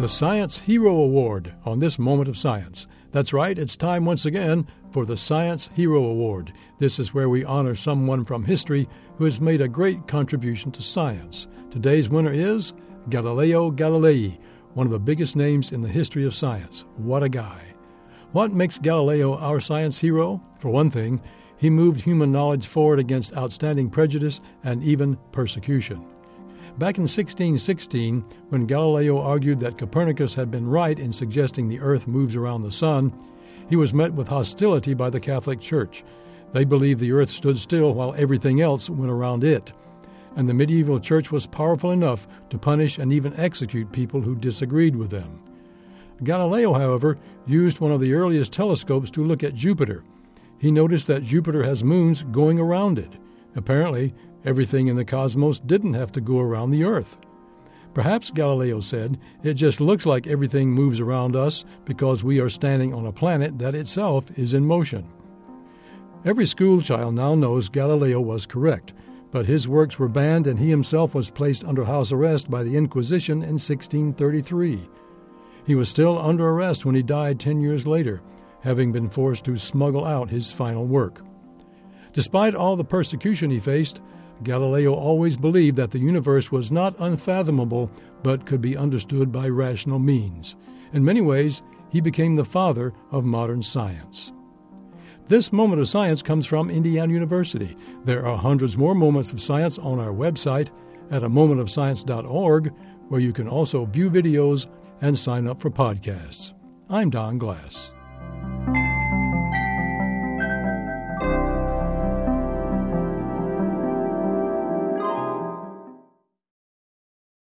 The Science Hero Award on this Moment of Science. That's right, it's time once again for the Science Hero Award. This is where we honor someone from history who has made a great contribution to science. Today's winner is Galileo Galilei, one of the biggest names in the history of science. What a guy. What makes Galileo our science hero? For one thing, he moved human knowledge forward against outstanding prejudice and even persecution. Back in 1616, when Galileo argued that Copernicus had been right in suggesting the Earth moves around the sun, he was met with hostility by the Catholic Church. They believed the Earth stood still while everything else went around it. And the medieval church was powerful enough to punish and even execute people who disagreed with them. Galileo, however, used one of the earliest telescopes to look at Jupiter. He noticed that Jupiter has moons going around it. Apparently, everything in the cosmos didn't have to go around the Earth. Perhaps, Galileo said, it just looks like everything moves around us because we are standing on a planet that itself is in motion. Every schoolchild now knows Galileo was correct, but his works were banned and he himself was placed under house arrest by the Inquisition in 1633. He was still under arrest when he died 10 years later, having been forced to smuggle out his final work. Despite all the persecution he faced, Galileo always believed that the universe was not unfathomable but could be understood by rational means. In many ways, he became the father of modern science. This Moment of Science comes from Indiana University. There are hundreds more moments of science on our website at amomentofscience.org, where you can also view videos and sign up for podcasts. I'm Don Glass.